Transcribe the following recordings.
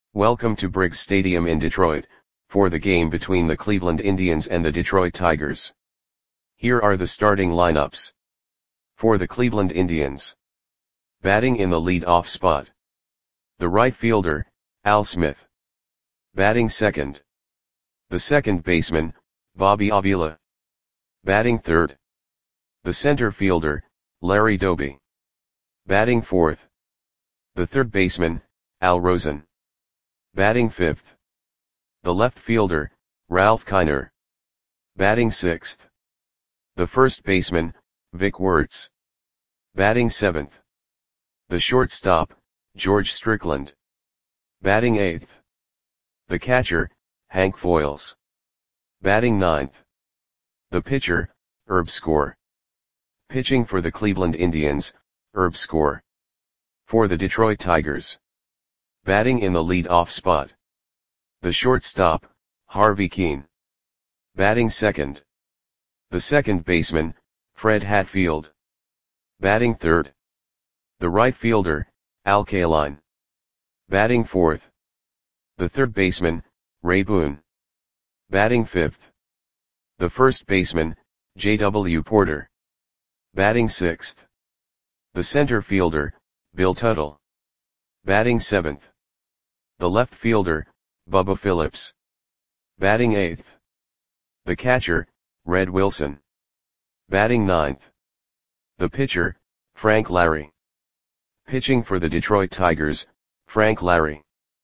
Welcome to Briggs Stadium in Detroit, for the game between the Cleveland Indians and the Detroit Tigers. Here are the starting lineups. For the Cleveland Indians. Batting in the lead-off spot. The right fielder, Al Smith. Batting second. The second baseman, Bobby Avila. Batting third. The center fielder, Larry Doby. Batting fourth. The third baseman, Al Rosen. Batting fifth. The left fielder, Ralph Kiner. Batting sixth. The first baseman, Vic Wertz. Batting seventh. The shortstop, George Strickland. Batting eighth. The catcher, Hank Foils. Batting ninth. The pitcher, Herb Score. Pitching for the Cleveland Indians, Herb Score. For the Detroit Tigers. Batting in the lead-off spot. The shortstop, Harvey Kuenn. Batting second. The second baseman, Fred Hatfield. Batting third. The right fielder, Al Kaline. Batting fourth. The third baseman, Ray Boone. Batting fifth. The first baseman, J.W. Porter. Batting sixth. The center fielder, Bill Tuttle. Batting seventh. The left fielder, Bubba Phillips. Batting eighth. The catcher, Red Wilson. Batting ninth. The pitcher, Frank Larry. Pitching for the Detroit Tigers, Frank Larry.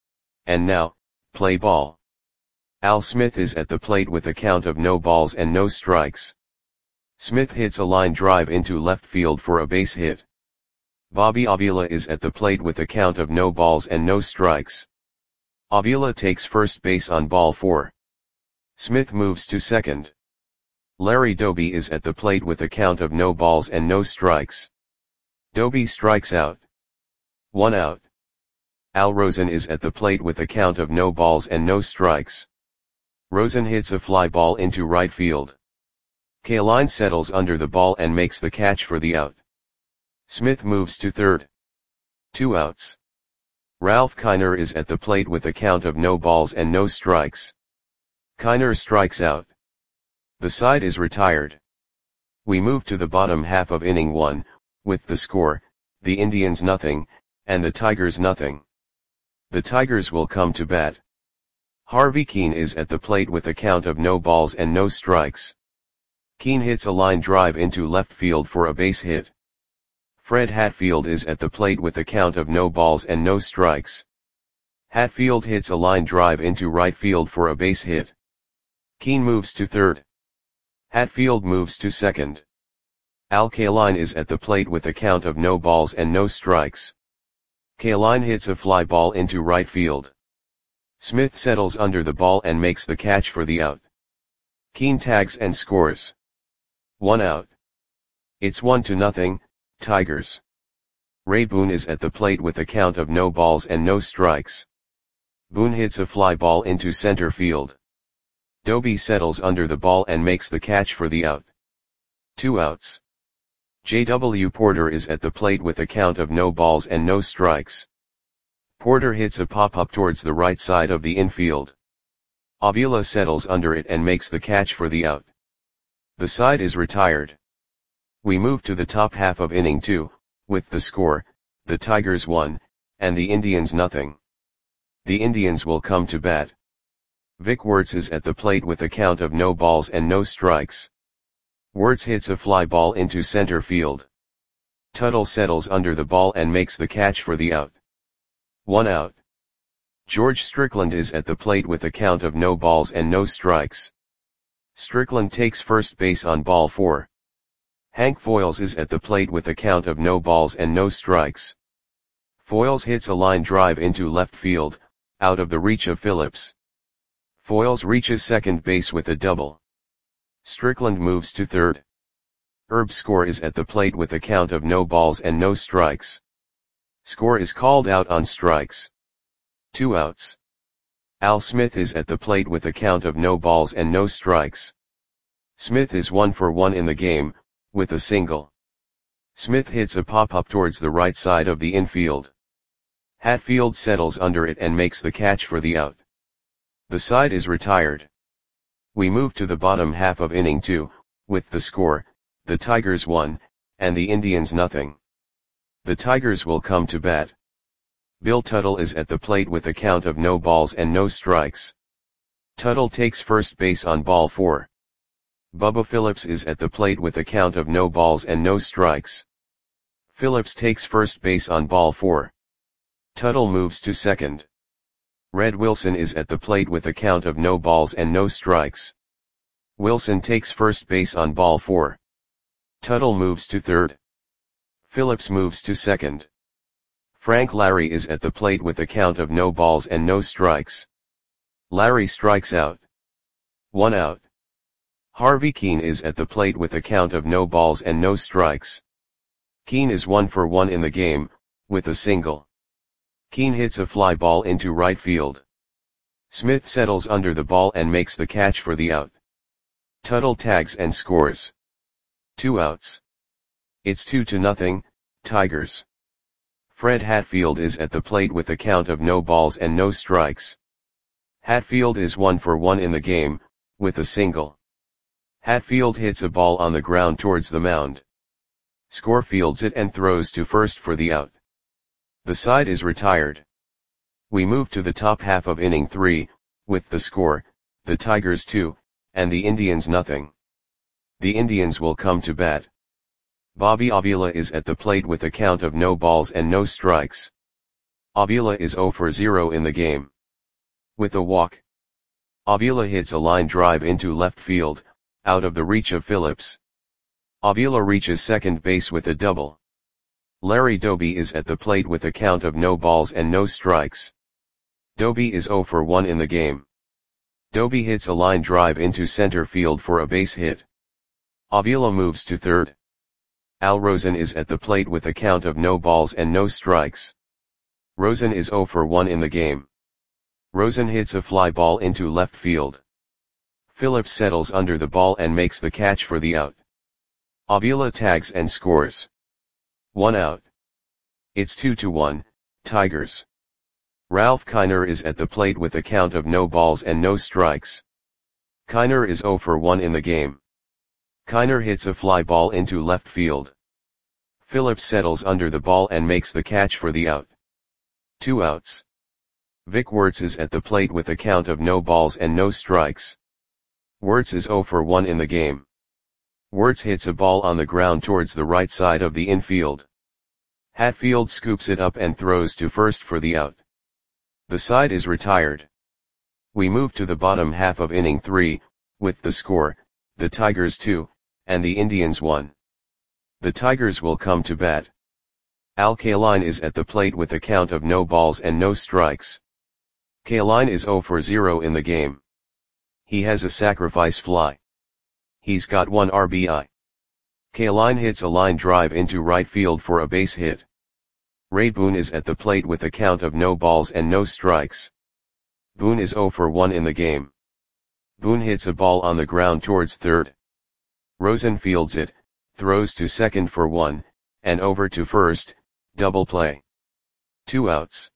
And now, play ball. Al Smith is at the plate with a count of no balls and no strikes. Smith hits a line drive into left field for a base hit. Bobby Avila is at the plate with a count of no balls and no strikes. Avila takes first base on ball 4. Smith moves to second. Larry Doby is at the plate with a count of no balls and no strikes. Doby strikes out. 1 out. Al Rosen is at the plate with a count of no balls and no strikes. Rosen hits a fly ball into right field. Kaline settles under the ball and makes the catch for the out. Smith moves to third. 2 outs. Ralph Kiner is at the plate with a count of no balls and no strikes. Kiner strikes out. The side is retired. We move to the bottom half of inning 1, with the score, the Indians nothing, and the Tigers nothing. The Tigers will come to bat. Harvey Kuenn is at the plate with a count of no balls and no strikes. Kuenn hits a line drive into left field for a base hit. Fred Hatfield is at the plate with a count of no balls and no strikes. Hatfield hits a line drive into right field for a base hit. Kuenn moves to third. Hatfield moves to second. Al Kaline is at the plate with a count of no balls and no strikes. Kaline hits a fly ball into right field. Smith settles under the ball and makes the catch for the out. Kuenn tags and scores. 1 out. It's 1-0, Tigers. Ray Boone is at the plate with a count of no balls and no strikes. Boone hits a fly ball into center field. Doby settles under the ball and makes the catch for the out. 2 outs. J.W. Porter is at the plate with a count of no balls and no strikes. Porter hits a pop-up towards the right side of the infield. Avila settles under it and makes the catch for the out. The side is retired. We move to the top half of inning 2, with the score, the Tigers 1, and the Indians nothing. The Indians will come to bat. Vic Wertz is at the plate with a count of no balls and no strikes. Wertz hits a fly ball into center field. Tuttle settles under the ball and makes the catch for the out. 1 out. George Strickland is at the plate with a count of no balls and no strikes. Strickland takes first base on ball 4. Hank Foils is at the plate with a count of no balls and no strikes. Foils hits a line drive into left field, out of the reach of Phillips. Foils reaches second base with a double. Strickland moves to third. Herb Score is at the plate with a count of no balls and no strikes. Score is called out on strikes. 2 outs. Al Smith is at the plate with a count of no balls and no strikes. Smith is 1 for 1 in the game, with a single. Smith hits a pop-up towards the right side of the infield. Hatfield settles under it and makes the catch for the out. The side is retired. We move to the bottom half of inning 2, with the score, the Tigers 1, and the Indians nothing. The Tigers will come to bat. Bill Tuttle is at the plate with a count of no balls and no strikes. Tuttle takes first base on ball 4. Bubba Phillips is at the plate with a count of no balls and no strikes. Phillips takes first base on ball 4. Tuttle moves to second. Red Wilson is at the plate with a count of no balls and no strikes. Wilson takes first base on ball 4. Tuttle moves to third. Phillips moves to second. Frank Larry is at the plate with a count of no balls and no strikes. Larry strikes out. 1 out. Harvey Keene is at the plate with a count of no balls and no strikes. Keene is 1 for 1 in the game, with a single. Keene hits a fly ball into right field. Smith settles under the ball and makes the catch for the out. Tuttle tags and scores. 2 outs. It's 2-0, Tigers. Fred Hatfield is at the plate with a count of no balls and no strikes. Hatfield is 1 for 1 in the game, with a single. Hatfield hits a ball on the ground towards the mound. Score fields it and throws to first for the out. The side is retired. We move to the top half of inning 3, with the score, the Tigers 2, and the Indians nothing. The Indians will come to bat. Bobby Avila is at the plate with a count of no balls and no strikes. Avila is 0 for 0 in the game. With a walk. Avila hits a line drive into left field, out of the reach of Phillips. Avila reaches second base with a double. Larry Doby is at the plate with a count of no balls and no strikes. Doby is 0 for 1 in the game. Doby hits a line drive into center field for a base hit. Avila moves to third. Al Rosen is at the plate with a count of no balls and no strikes. Rosen is 0 for 1 in the game. Rosen hits a fly ball into left field. Phillips settles under the ball and makes the catch for the out. Avila tags and scores. 1 out. It's 2-1, Tigers. Ralph Kiner is at the plate with a count of no balls and no strikes. Kiner is 0 for 1 in the game. Kiner hits a fly ball into left field. Phillips settles under the ball and makes the catch for the out. 2 outs. Vic Wertz is at the plate with a count of no balls and no strikes. Wertz is 0 for 1 in the game. Wertz hits a ball on the ground towards the right side of the infield. Hatfield scoops it up and throws to first for the out. The side is retired. We move to the bottom half of inning 3, with the score, the Tigers 2, and the Indians 1. The Tigers will come to bat. Al Kaline is at the plate with a count of no balls and no strikes. Kaline is 0 for 0 in the game. He has a sacrifice fly. He's got 1 RBI. Kaline hits a line drive into right field for a base hit. Ray Boone is at the plate with a count of no balls and no strikes. Boone is 0 for 1 in the game. Boone hits a ball on the ground towards third. Rosen fields it, throws to second for 1, and over to first, double play. 2 outs.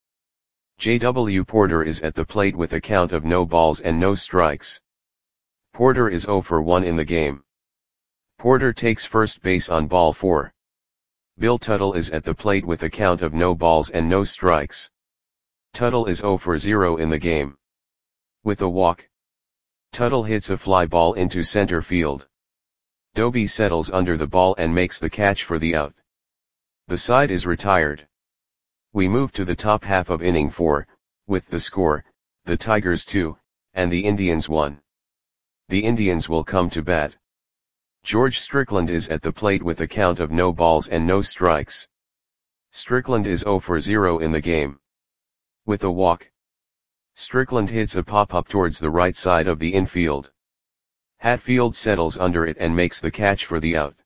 J.W. Porter is at the plate with a count of no balls and no strikes. Porter is 0 for 1 in the game. Porter takes first base on ball 4. Bill Tuttle is at the plate with a count of no balls and no strikes. Tuttle is 0 for 0 in the game. With a walk. Tuttle hits a fly ball into center field. Doby settles under the ball and makes the catch for the out. The side is retired. We move to the top half of inning 4, with the score, the Tigers 2, and the Indians 1. The Indians will come to bat. George Strickland is at the plate with a count of no balls and no strikes. Strickland is 0 for 0 in the game. With a walk. Strickland hits a pop-up towards the right side of the infield. Hatfield settles under it and makes the catch for the out.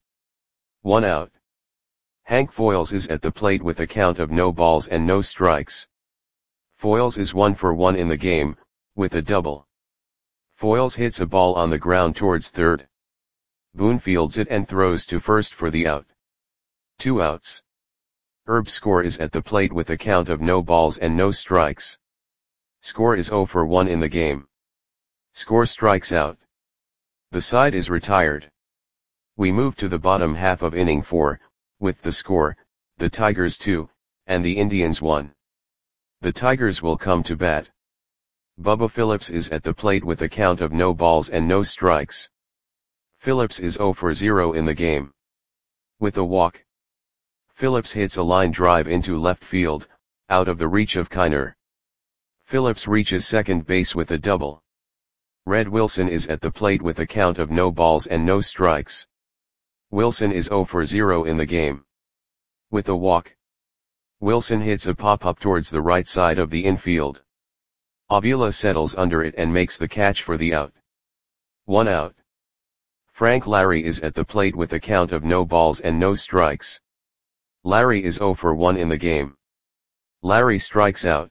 1 out. Hank Foils is at the plate with a count of no balls and no strikes. Foils is 1 for 1 in the game, with a double. Foils hits a ball on the ground towards third. Boone fields it and throws to first for the out. 2 outs. Herb score is at the plate with a count of no balls and no strikes. Score is 0 for 1 in the game. Score strikes out. The side is retired. We move to the bottom half of inning 4, with the score, the Tigers 2, and the Indians 1. The Tigers will come to bat. Bubba Phillips is at the plate with a count of no balls and no strikes. Phillips is 0 for 0 in the game. With a walk. Phillips hits a line drive into left field, out of the reach of Kiner. Phillips reaches second base with a double. Red Wilson is at the plate with a count of no balls and no strikes. Wilson is 0 for 0 in the game. With a walk. Wilson hits a pop-up towards the right side of the infield. Avila settles under it and makes the catch for the out. 1 out. Frank Larry is at the plate with a count of no balls and no strikes. Larry is 0 for 1 in the game. Larry strikes out.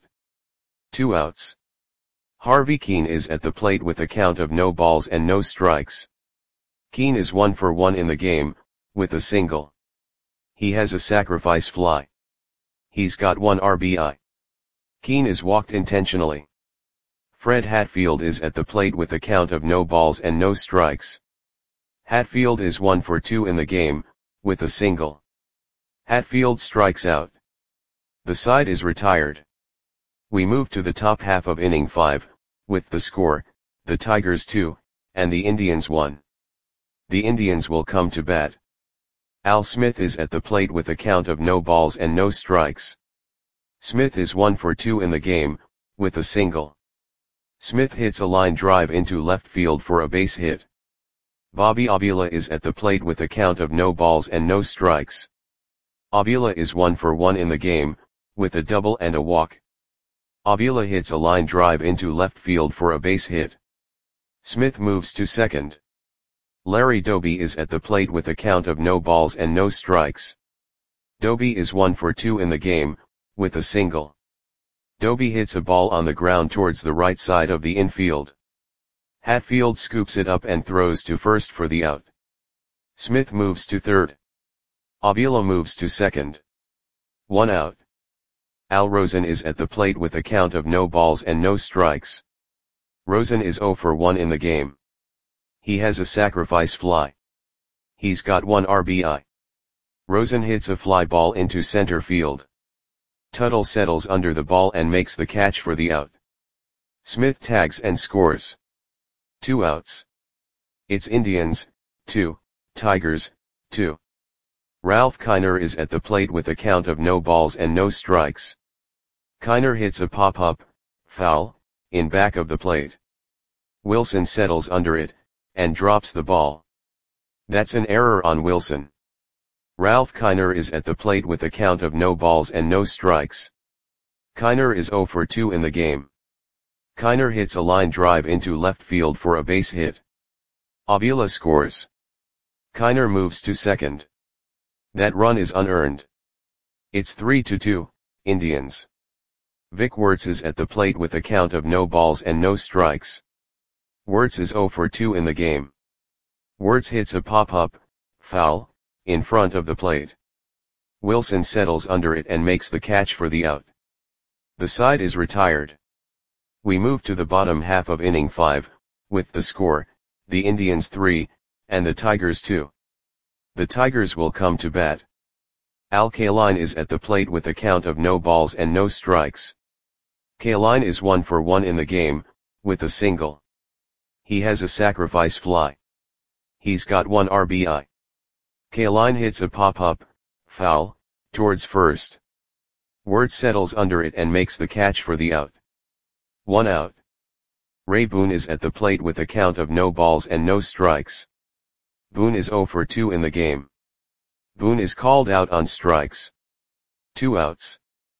2 outs. Harvey Keene is at the plate with a count of no balls and no strikes. Keene is 1 for 1 in the game, with a single. He has a sacrifice fly. He's got 1 RBI. Keene is walked intentionally. Fred Hatfield is at the plate with a count of no balls and no strikes. Hatfield is 1 for 2 in the game, with a single. Hatfield strikes out. The side is retired. We move to the top half of inning 5, with the score, the Tigers 2, and the Indians 1. The Indians will come to bat. Al Smith is at the plate with a count of no balls and no strikes. Smith is 1 for 2 in the game, with a single. Smith hits a line drive into left field for a base hit. Bobby Avila is at the plate with a count of no balls and no strikes. Avila is 1 for 1 in the game, with a double and a walk. Avila hits a line drive into left field for a base hit. Smith moves to second. Larry Doby is at the plate with a count of no balls and no strikes. Doby is 1 for 2 in the game, with a single. Doby hits a ball on the ground towards the right side of the infield. Hatfield scoops it up and throws to first for the out. Smith moves to third. Avila moves to second. 1 out. Al Rosen is at the plate with a count of no balls and no strikes. Rosen is 0 for 1 in the game. He has a sacrifice fly. He's got 1 RBI. Rosen hits a fly ball into center field. Tuttle settles under the ball and makes the catch for the out. Smith tags and scores. 2 outs. It's Indians, 2, Tigers, 2. Ralph Kiner is at the plate with a count of no balls and no strikes. Kiner hits a pop-up, foul, in back of the plate. Wilson settles under it, and drops the ball. That's an error on Wilson. Ralph Kiner is at the plate with a count of no balls and no strikes. Kiner is 0 for 2 in the game. Kiner hits a line drive into left field for a base hit. Avila scores. Kiner moves to second. That run is unearned. It's 3-2, Indians. Vic Wertz is at the plate with a count of no balls and no strikes. Wertz is 0 for 2 in the game. Wertz hits a pop-up, foul, in front of the plate. Wilson settles under it and makes the catch for the out. The side is retired. We move to the bottom half of inning 5, with the score, the Indians 3, and the Tigers 2. The Tigers will come to bat. Al Kaline is at the plate with a count of no balls and no strikes. Kaline is 1 for 1 in the game, with a single. He has a sacrifice fly. He's got 1 RBI. Kaline hits a pop-up, foul, towards first. Wertz settles under it and makes the catch for the out. 1 out. Ray Boone is at the plate with a count of no balls and no strikes. Boone is 0 for 2 in the game. Boone is called out on strikes. 2 outs.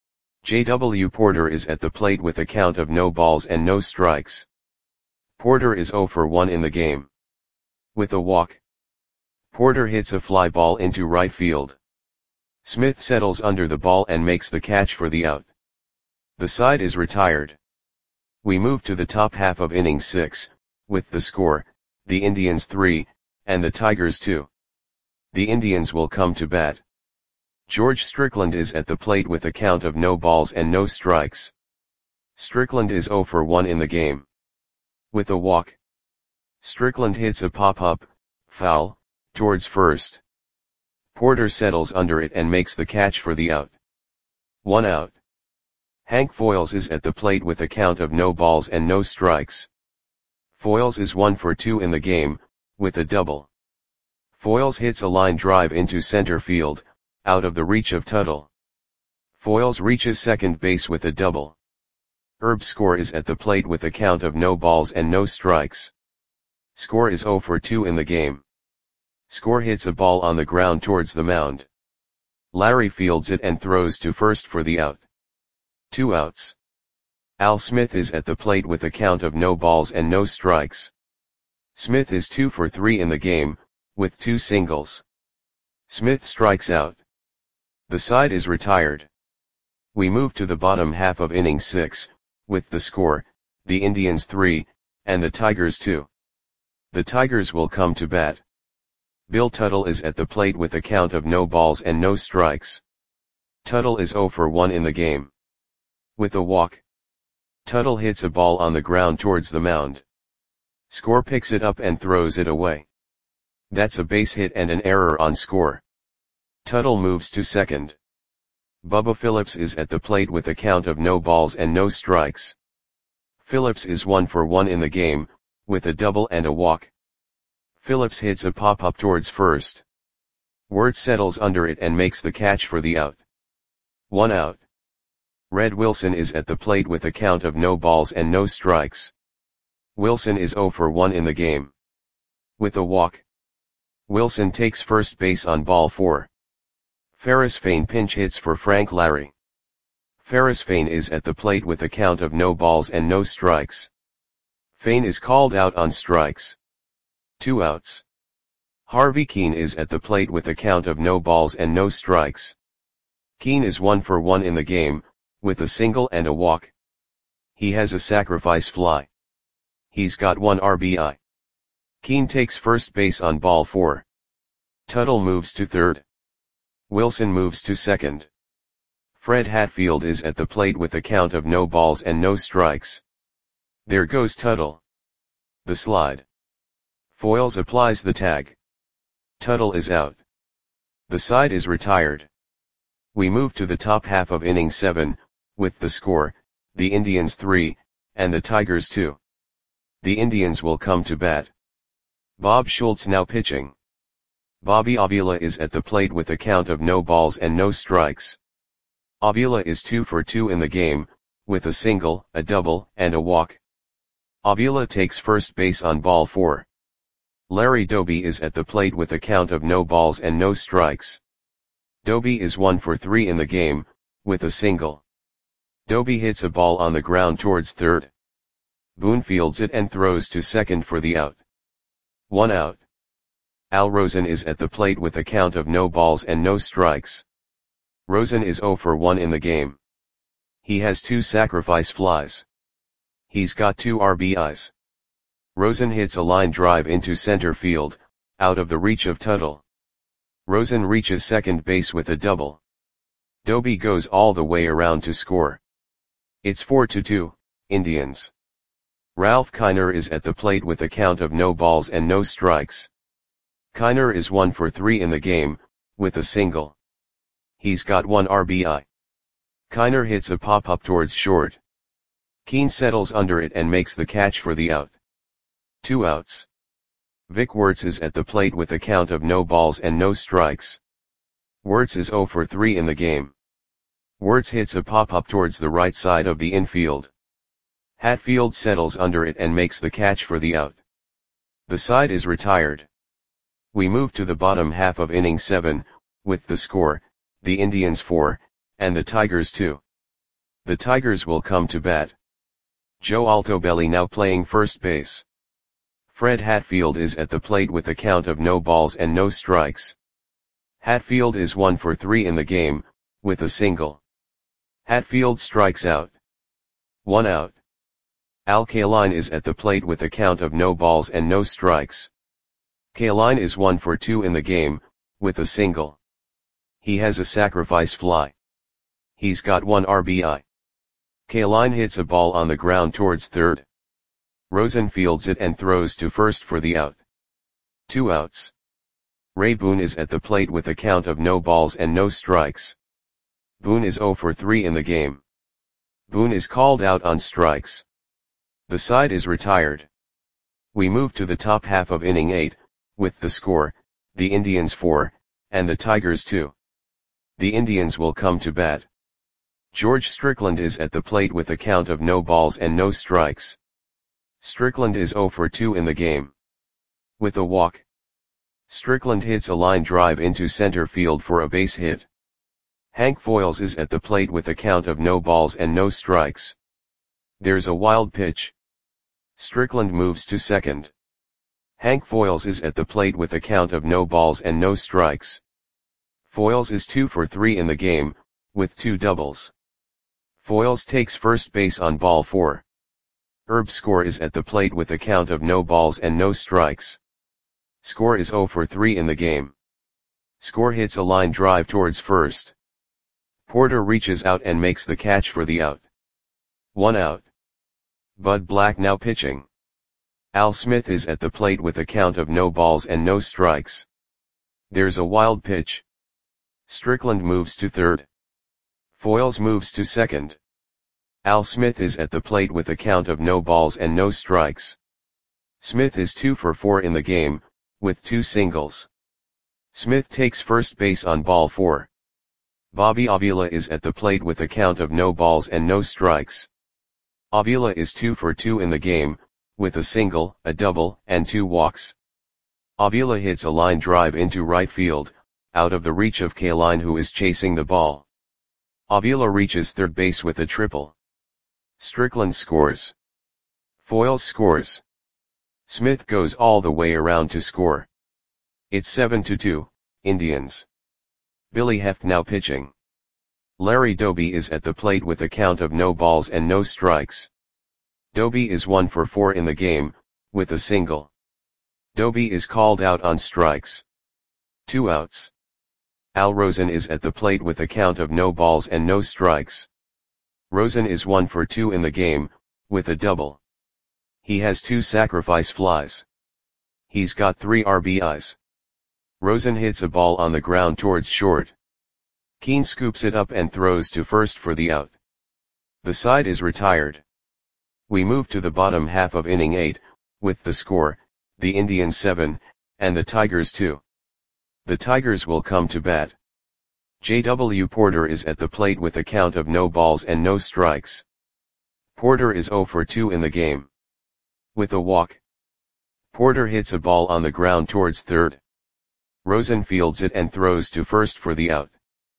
J.W. Porter is at the plate with a count of no balls and no strikes. Porter is 0 for 1 in the game. With a walk. Porter hits a fly ball into right field. Smith settles under the ball and makes the catch for the out. The side is retired. We move to the top half of inning 6, with the score, the Indians 3, and the Tigers 2. The Indians will come to bat. George Strickland is at the plate with a count of no balls and no strikes. Strickland is 0 for 1 in the game. With a walk, Strickland hits a pop-up, foul, towards first. Porter settles under it and makes the catch for the out. 1 out. Hank Foils is at the plate with a count of no balls and no strikes. Foils is 1 for 2 in the game, with a double. Foils hits a line drive into center field, out of the reach of Tuttle. Foils reaches second base with a double. Herb Score is at the plate with a count of no balls and no strikes. Score is 0 for 2 in the game. Score hits a ball on the ground towards the mound. Larry fields it and throws to first for the out. 2 outs. Al Smith is at the plate with a count of no balls and no strikes. Smith is 2 for 3 in the game, with 2 singles. Smith strikes out. The side is retired. We move to the bottom half of inning 6, with the score, the Indians 3, and the Tigers 2. The Tigers will come to bat. Bill Tuttle is at the plate with a count of no balls and no strikes. Tuttle is 0 for 1 in the game. With a walk, Tuttle hits a ball on the ground towards the mound. Score picks it up and throws it away. That's a base hit and an error on Score. Tuttle moves to second. Bubba Phillips is at the plate with a count of no balls and no strikes. Phillips is 1 for 1 in the game, with a double and a walk. Phillips hits a pop-up towards first. Wirtz settles under it and makes the catch for the out. 1 out. Red Wilson is at the plate with a count of no balls and no strikes. Wilson is 0 for 1 in the game. With a walk, Wilson takes first base on ball 4. Ferris Fain pinch hits for Frank Larry. Ferris Fain is at the plate with a count of no balls and no strikes. Fain is called out on strikes. 2 outs. Harvey Keene is at the plate with a count of no balls and no strikes. Keene is 1 for 1 in the game, with a single and a walk. He has a sacrifice fly. He's got 1 RBI. Keene takes first base on ball 4. Tuttle moves to third. Wilson moves to second. Fred Hatfield is at the plate with a count of no balls and no strikes. There goes Tuttle. The slide. Foils applies the tag. Tuttle is out. The side is retired. We move to the top half of inning 7, with the score, the Indians 3, and the Tigers 2. The Indians will come to bat. Bob Schultz now pitching. Bobby Avila is at the plate with a count of no balls and no strikes. Avila is 2 for 2 in the game, with a single, a double, and a walk. Avila takes first base on ball 4. Larry Doby is at the plate with a count of no balls and no strikes. Doby is 1 for 3 in the game, with a single. Doby hits a ball on the ground towards third. Boone fields it and throws to second for the out. 1 out. Al Rosen is at the plate with a count of no balls and no strikes. Rosen is 0 for 1 in the game. He has 2 sacrifice flies. He's got 2 RBIs. Rosen hits a line drive into center field, out of the reach of Tuttle. Rosen reaches second base with a double. Doby goes all the way around to score. It's 4-2, Indians. Ralph Kiner is at the plate with a count of no balls and no strikes. Kiner is 1 for 3 in the game, with a single. He's got 1 RBI. Kiner hits a pop-up towards short. Keene settles under it and makes the catch for the out. 2 outs. Vic Wirtz is at the plate with a count of no balls and no strikes. Wirtz is 0 for 3 in the game. Wirtz hits a pop-up towards the right side of the infield. Hatfield settles under it and makes the catch for the out. The side is retired. We move to the bottom half of inning 7, with the score, the Indians 4, and the Tigers 2. The Tigers will come to bat. Joe Altobelli now playing first base. Fred Hatfield is at the plate with a count of no balls and no strikes. Hatfield is 1 for 3 in the game, with a single. Hatfield strikes out. 1 out. Al Kaline is at the plate with a count of no balls and no strikes. Kaline is 1 for 2 in the game, with a single. He has a sacrifice fly. He's got 1 RBI. Kaline hits a ball on the ground towards third. Rosen fields it and throws to first for the out. 2 outs. Ray Boone is at the plate with a count of no balls and no strikes. Boone is 0 for 3 in the game. Boone is called out on strikes. The side is retired. We move to the top half of inning 8, with the score, the Indians 4, and the Tigers 2. The Indians will come to bat. George Strickland is at the plate with a count of no balls and no strikes. Strickland is 0 for 2 in the game. With a walk. Strickland hits a line drive into center field for a base hit. Hank Foils is at the plate with a count of no balls and no strikes. There's a wild pitch. Strickland moves to second. Hank Foils is at the plate with a count of no balls and no strikes. Foils is 2 for 3 in the game, with 2 doubles. Foils takes first base on ball 4. Herb Score is at the plate with a count of no balls and no strikes. Score is 0 for 3 in the game. Score hits a line drive towards first. Porter reaches out and makes the catch for the out. 1 out. Bud Black now pitching. Al Smith is at the plate with a count of no balls and no strikes. There's a wild pitch. Strickland moves to third. Foils moves to second. Al Smith is at the plate with a count of no balls and no strikes. Smith is 2 for 4 in the game, with 2 singles. Smith takes first base on ball 4. Bobby Avila is at the plate with a count of no balls and no strikes. Avila is 2 for 2 in the game, with a single, a double, and 2 walks. Avila hits a line drive into right field, out of the reach of Kaline, who is chasing the ball. Avila reaches third base with a triple. Strickland scores. Foils scores. Smith goes all the way around to score. It's 7-2, Indians. Billy Heft now pitching. Larry Doby is at the plate with a count of no balls and no strikes. Doby is 1 for 4 in the game, with a single. Doby is called out on strikes. 2 outs. Al Rosen is at the plate with a count of no balls and no strikes. Rosen is 1 for 2 in the game, with a double. He has 2 sacrifice flies. He's got 3 RBIs. Rosen hits a ball on the ground towards short. Keane scoops it up and throws to first for the out. The side is retired. We move to the bottom half of inning 8, with the score, the Indians 7, and the Tigers 2. The Tigers will come to bat. J.W. Porter is at the plate with a count of no balls and no strikes. Porter is 0 for 2 in the game. With a walk. Porter hits a ball on the ground towards third. Rosen fields it and throws to first for the out.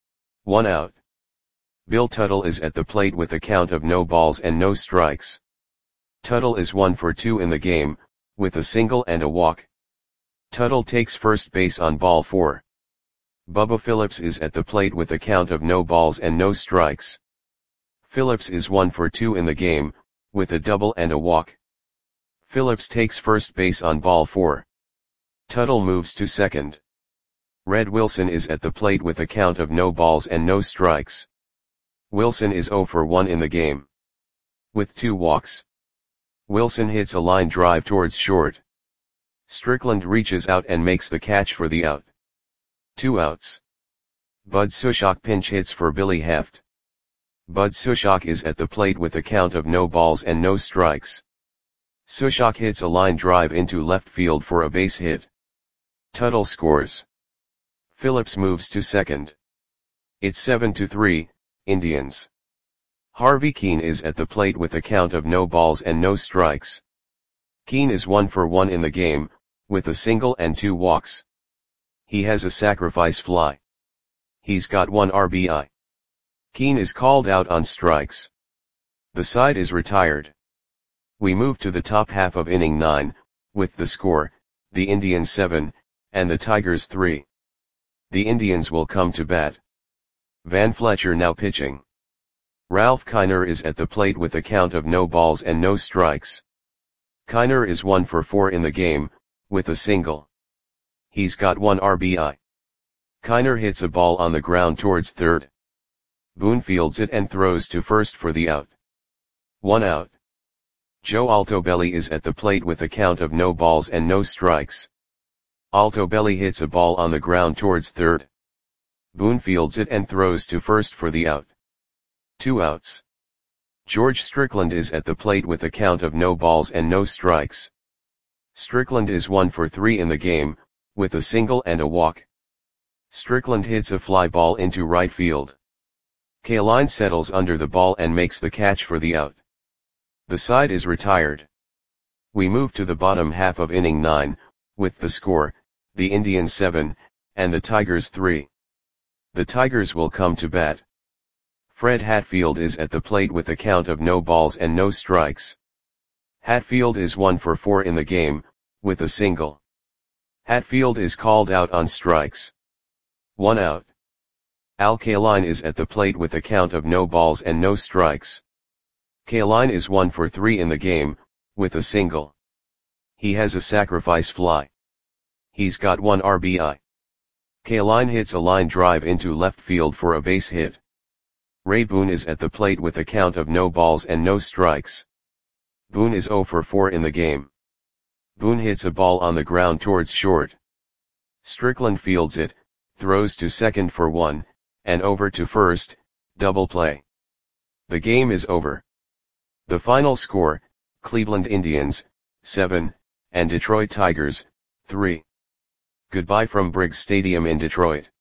1 out. Bill Tuttle is at the plate with a count of no balls and no strikes. Tuttle is 1 for 2 in the game, with a single and a walk. Tuttle takes first base on ball 4. Bubba Phillips is at the plate with a count of no balls and no strikes. Phillips is 1 for 2 in the game, with a double and a walk. Phillips takes first base on ball 4. Tuttle moves to second. Red Wilson is at the plate with a count of no balls and no strikes. Wilson is 0 for 1 in the game. With 2 walks. Wilson hits a line drive towards short. Strickland reaches out and makes the catch for the out. 2 outs. Bud Sushok pinch hits for Billy Heft. Bud Sushok is at the plate with a count of no balls and no strikes. Sushok hits a line drive into left field for a base hit. Tuttle scores. Phillips moves to second. It's 7-3, Indians. Harvey Keane is at the plate with a count of no balls and no strikes. Keane is 1 for 1 in the game, with a single and 2 walks. He has a sacrifice fly. He's got 1 RBI. Keane is called out on strikes. The side is retired. We move to the top half of inning 9, with the score, the Indians 7, and the Tigers 3. The Indians will come to bat. Van Fletcher now pitching. Ralph Kiner is at the plate with a count of no balls and no strikes. Kiner is 1 for 4 in the game, with a single. He's got 1 RBI. Kiner hits a ball on the ground towards third. Boone fields it and throws to first for the out. 1 out. Joe Altobelli is at the plate with a count of no balls and no strikes. Altobelli hits a ball on the ground towards third. Boone fields it and throws to first for the out. 2 outs. George Strickland is at the plate with a count of no balls and no strikes. Strickland is 1 for 3 in the game, with a single and a walk. Strickland hits a fly ball into right field. Kaline settles under the ball and makes the catch for the out. The side is retired. We move to the bottom half of inning 9, with the score, the Indians 7, and the Tigers 3. The Tigers will come to bat. Fred Hatfield is at the plate with a count of no balls and no strikes. Hatfield is 1 for 4 in the game, with a single. Hatfield is called out on strikes. 1 out. Al Kaline is at the plate with a count of no balls and no strikes. Kaline is 1 for 3 in the game, with a single. He has a sacrifice fly. He's got 1 RBI. Kaline hits a line drive into left field for a base hit. Ray Boone is at the plate with a count of no balls and no strikes. Boone is 0 for 4 in the game. Boone hits a ball on the ground towards short. Strickland fields it, throws to second for 1, and over to first, double play. The game is over. The final score, Cleveland Indians, 7, and Detroit Tigers, 3. Goodbye from Briggs Stadium in Detroit.